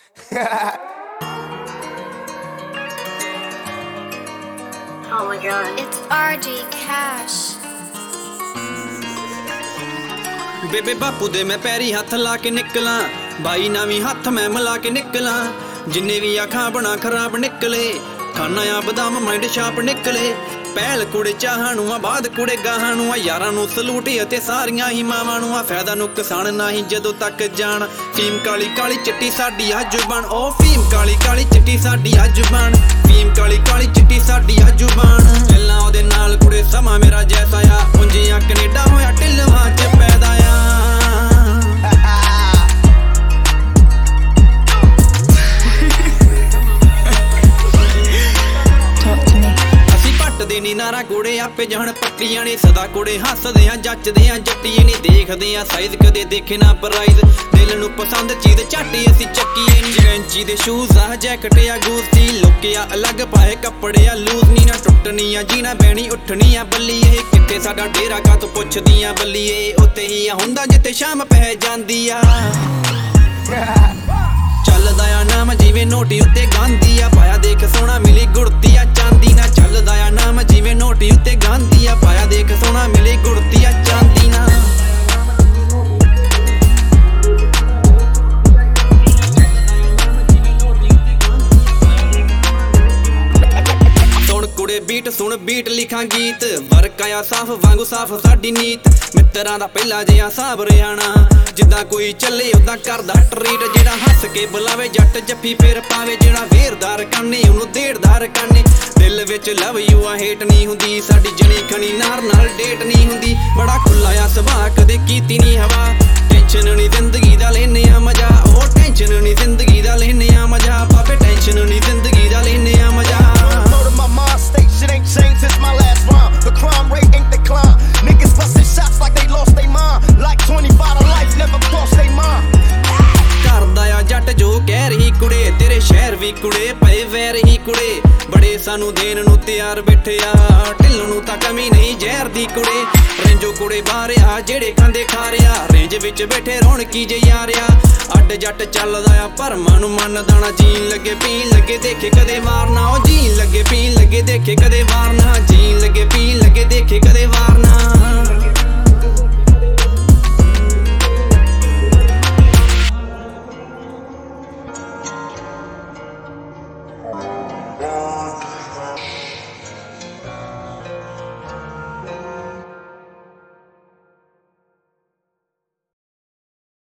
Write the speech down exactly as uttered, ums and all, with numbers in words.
Oh my god. It's R J Cash. ਬੇਬੇ ਬਾਪੂ ਦੇ ਮੈਂ ਪੈਰੀ ਹੱਥ ਲਾ ਕੇ ਨਿਕਲਾਂ, ਬਾਈ ਨਾ ਵੀ ਹੱਥ ਮੈਂ ਮਿਲਾ ਕੇ ਨਿਕਲਾਂ। ਜਿੰਨੇ ਵੀ ਆਖਾਂ ਬਣਾ ਖਰਾਬ ਨਿਕਲੇ, ਖਾਨਾ ਆ ਬਦਾਮ ਮਾਈਂਡ ਸ਼ਾਪ ਨਿਕਲੇ। ਪਹਿਲ ਕੁੜੇ ਚਾਹਾਂ ਨੂੰ ਆ, ਬਾਅਦ ਕੁੜੇ ਗਾਹਾਂ ਨੂੰ ਆ, ਯਾਰਾਂ ਨੂੰ ਸਲੂਟ ਅਤੇ ਸਾਰੀਆਂ ਹੀ ਮਾਵਾਂ ਨੂੰ ਆ। ਫਾਇਦਾ ਨੁਕਸਾਨ ਨਹੀਂ ਜਦੋਂ ਤੱਕ ਜਾਣ, ਫੀਮ ਕਾਲੀ ਕਾਲੀ ਚਿੱਟੀ ਸਾਡੀ ਆ ਜ਼ੁਬਾਨ। ਓ ਫੀਮ ਕਾਲੀ ਕਾਲੀ ਚਿੱਟੀ ਸਾਡੀ ਆ ਜ਼ੁਬਾਨ, ਫੀਮ ਕਾਲੀ ਕਾਲੀ ਚਿੱਟੀ ਸਾਡੀ ਆ ਜ਼ੁਬਾਨ। ਪਹਿਲਾਂ ਉਹਦੇ ਨਾਲ ਕੁੜੇ ਸਮਾਂ ਮੇਰਾ ਜੈਸਾ ਆ, ਉਂਝੀਆਂ ਕੈਨੇਡਾ ਹੋਇਆ ਢਿੱਲਵਾਂ ਚ ਪੈਦਾ ਆ। ਦੇ ਨੀ ਨਾਰਾ ਕੁੜੇ ਆਪੇ ਜਾਣ ਪੱਟੀਆਂ ਨੇ, ਸਦਾ ਕੁੜੇ ਹੱਸਦੇ ਆ ਜੱਚਦੇ ਆ ਜੱਟੀਏ ਨੀ। ਦੇਖਦੇ ਆ ਸਾਈਜ਼ ਕਦੇ ਦੇਖੇ ਨਾ ਪ੍ਰਾਈਜ਼, ਦਿਲ ਨੂੰ ਪਸੰਦ ਚੀਜ਼ ਝਾਟੀ ਅਸੀਂ ਚੱਕੀਏ ਨੀ। ਗੈਂਚੀ ਦੇ ਸ਼ੂਜ਼ ਆ ਜੈਕਟ ਆ ਗੂਸੀ, ਲੋਕਿਆ ਅਲੱਗ ਪਾਏ ਕੱਪੜੇ ਆ ਲੂਜ਼ ਨੀ। ਨਾ ਟੁੱਟਣੀ ਆ ਜੀਣਾ ਬਹਿਣੀ ਉੱਠਣੀ ਆ ਬੱਲੀ, ਇਹ ਕਿੱਥੇ ਸਾਡਾ ਡੇਰਾ ਕਾ ਤੂੰ ਪੁੱਛਦੀਆਂ ਬੱਲੀਏ। ਉੱਤੇ ਹੀ ਆ ਹੁੰਦਾ ਜਿੱਥੇ ਸ਼ਾਮ ਪੈ ਜਾਂਦੀ ਆ। ਚੱਲਦਾ ਆ ਨਾਮ ਜਿਵੇਂ ਨੋਟੀ ਉੱਤੇ ਗਾਂਧੀ ਆ, ਪਾਇਆ ਦੇਖ ਸੋਹਣਾ ਮਿਲੀ ਗੁੜਤੀ ਆ ਚਾਂਦੀ ਨਾ। ਚੱਲਦਾ ਆ ਨਾਮ ਜਿਵੇਂ ਨੋਟੀ ਉੱਤੇ ਗਾਂਧੀ ਆ, ਪਾਇਆ ਦੇਖ ਸੋਹਣਾ ਮਿਲੀ ਗੁੜਤੀ ਆ ਚਾਂਦੀ ਨਾ। ਕੁੜੇ ਬੀਟ ਸੁਣ ਬੀਟ ਲਿਖਾਂ ਗੀਤ, ਵਰਕ ਆਇਆ ਸਾਫ ਵਾਂਗੂ ਸਾਫ ਸਾਡੀ ਨੀਤ। ਮਿੱਤਰਾਂ ਦਾ ਪਹਿਲਾ ਜਿਹਾ ਸਾਬ ਰਿਆਣਾ, ਜਿੱਦਾਂ ਕੋਈ ਚੱਲੇ ਉਦਾਂ ਕਰਦਾ ਟਰੀਟ। ਜਿਹੜਾ ਹੱਸ ਕੇ ਬੁਲਾਵੇ ਜੱਟ ਜੱਫੀ ਫੇਰ ਪਾਵੇ, ਜਿਹੜਾ ਵੇਰਦਾਰ ਕਾਨੇ ਉਹਨੂੰ ਦੇੜਦਾਰ ਕਾਨੇ। ਦਿਲ ਵਿੱਚ ਲਵ ਯੂ ਆ ਹੇਟ ਨਹੀਂ ਹੁੰਦੀ, ਸਾਡੀ ਜਣੀ ਖਣੀ ਨਾਰ ਨਾਲ ਡੇਟ ਨਹੀਂ ਹੁੰਦੀ। ਬੜਾ ਖੁੱਲਾ ਆ ਸੁਭਾਅ ਕਦੇ ਕੀਤੀ ਨਹੀਂ ਹਵਾ, ਟੈਨਸ਼ਨ ਨਹੀਂ ਜ਼ਿੰਦਗੀ ਦਾ ਲੈਨੇ ਆ ਮਜ਼ਾ। ਉਹ ਟੈਨਸ਼ਨ ਨਹੀਂ ਜ਼ਿੰਦਗੀ ਦਾ ਲੈਨੇ ਆ ਮਜ਼ਾ, ਬਾਬੇ ਟੈਨਸ਼ਨ ਨਹੀਂ ਜ਼ਿੰਦਗੀ ਦਾ ਲੈਨੇ ਆ ਮਜ਼ਾ। Shit ain't changed since my last rhyme. The crime rate ain't declined. Niggas busting shots like they lost their mind. Like twenty-five to life never crossed their mind. ਕਰਦਾ ਆ ਜੱਟ ਜੋ ਕਹਿ ਰਹੀ ਕੁੜੇ, ਤੇਰੇ ਸ਼ਹਿਰ ਵੀ ਕੁੜੇ ਪਏ ਵੈਰ ਹੀ ਕੁੜੇ। ਬੜੇ ਸਾਨੂੰ ਦੇਣ ਨੂੰ ਤਿਆਰ ਬੈਠੇ ਆ, ਢਿੱਲ ਨੂੰ ਤਾਂ ਕਮੀ ਨਹੀਂ ਜ਼ਹਿਰ ਦੀ ਕੁੜੇ। ਰੇਂਜੋ ਕੁੜੇ ਬਾਹਰ ਆ ਜਿਹੜੇ ਖਾਂਦੇ ਖਾ ਰਿਆ, ਰੇਂਜ ਵਿੱਚ ਬੈਠੇ ਰੌਣਕੀ ਜੇ ਯਾਰਿਆ। ਅੱਡ ਜੱਟ ਚੱਲਦਾ ਆ ਭਰਮਾਂ ਨੂੰ ਮੰਨਦਾ ਨਾ, ਜੀਣ ਲੱਗੇ ਪੀਣ ਲੱਗੇ ਦੇਖੇ ਕਦੇ ਵਾਰਨਾ। ਉਹ ਜੀਣ ਲੱਗੇ ਪੀਣ ਲੱਗੇ ਦੇਖੇ ਕਦੇ ਵਾਰਨਾ, ਜੀਣ ਲੱਗੇ ਪੀਣ ਲੱਗੇ ਦੇਖੇ ਕਦੇ ਵਾਰਨਾ।